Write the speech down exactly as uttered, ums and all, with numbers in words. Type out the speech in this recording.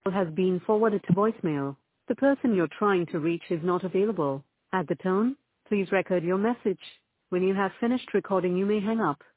call has been forwarded to voicemail. The person you're trying to reach is not available. At the tone, please record your message. When you have finished recording, you may hang up.